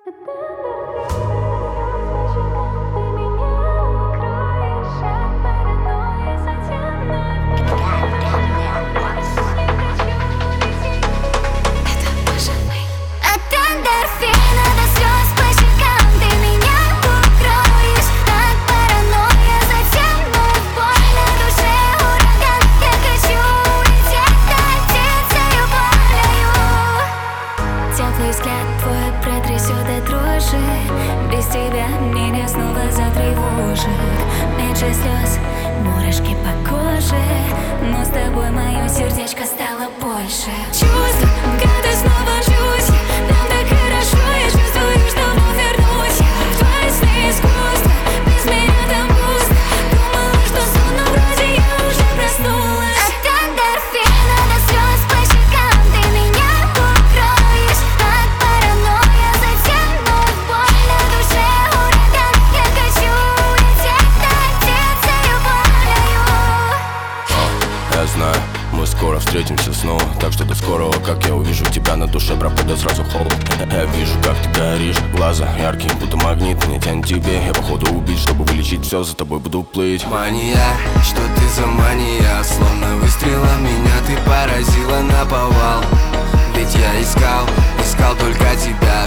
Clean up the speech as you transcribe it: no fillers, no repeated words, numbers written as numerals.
Теплый взгляд твой протрясет до дрожи. Без тебя меня снова затревожит. Меньше слез, мурашки по коже. Но с тобой мое сердечко стало больше. Чувств, когда снова жусь, нам так хорошо, я чувствую, что вновь вернусь. В твои сны искусство, без меня там пусто. Думала, что сон, но вроде я уже проснулась. От эндорфина до слез по щекам ты меня укроешь. Так паранойя, затем вновь боль на душе ураган. Я хочу улететь, дотеться любовью. Я знаю, мы скоро встретимся снова, так что до скорого. Как я увижу тебя, на душе пропадет сразу холод. Я вижу, как ты горишь, глаза яркие, будто магнит. Меня тянет тебе, я походу убить, чтобы вылечить все, за тобой буду плыть. Мания, что ты за мания? Словно выстрелом меня ты поразила наповал. Ведь я искал только тебя.